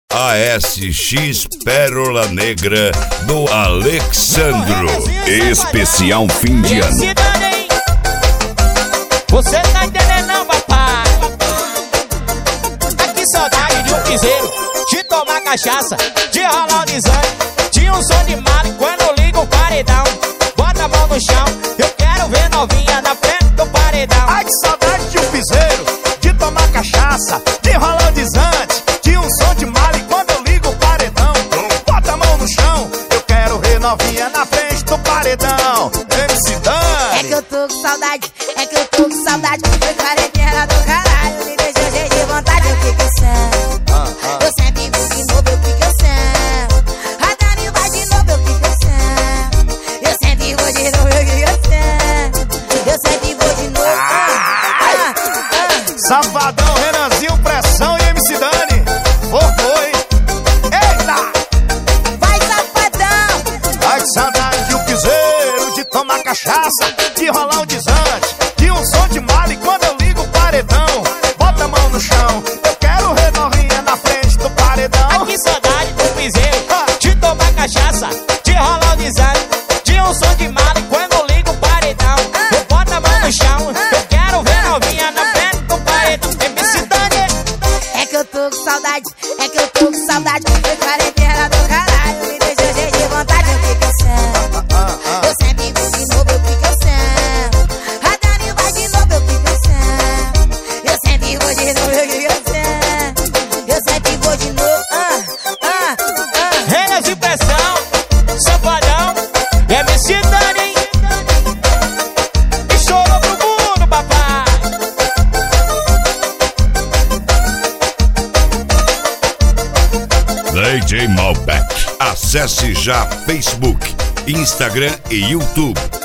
ASX Pérola Negra do Alexandro. Especial fim de ano. Você tá entendendo não, papai? Aqui saudade de um piseiro, de tomar cachaça, de rolar o desânimo, de um som de mala quando eu ligo o paredão. Bota a mão no chão, eu quero ver novinha na frente do paredão. Ai, que saudade de um piseiro, de tomar cachaça, de rolar o desante, de um som de mala quando eu ligo o paredão. Bota a mão no chão, eu quero ver novinha na frente do paredão. MC Dani. É que eu tô com saudade, é que eu tô com saudade. Foi quarentena do caralho, me deixou cheio de vontade. Eu fico sem, eu sempre vou de novo, eu fico sem. A Dani vai de novo, eu fico sem. Eu sempre vou de novo, eu fico sem. Eu sempre vou de novo. Safadão, Renanzinho, Pressão e MC Dani. Foi. Eita! Vai, safadão! Ai, que saudade de um piseiro, de tomar cachaça, de rolar um desante, de um som de mala quando eu ligo o paredão. Bota a mão no chão, eu quero ver novinha na frente do paredão. Aqui saudade do piseiro, de tomar cachaça, de rolar o desânimo, de um som de mala quando eu ligo o paredão. Eu boto a mão no chão, eu quero ver novinha na frente do paredão. MC Dani. É que eu tô com saudade, é que eu tô com saudade. Foi quarentena do caralho, me deixou cheio de vontade. Eu fico sem, eu sempre vou de novo, eu fico sem. A Dani vai de novo, eu fico sem. Eu sempre vou de novo, eu fico sem. Eu sempre vou de novo. Renas de Pressão, Safadão, MC Dani. E chorou pro mundo, papai. DJ Malbec. Acesse já Facebook, Instagram e YouTube.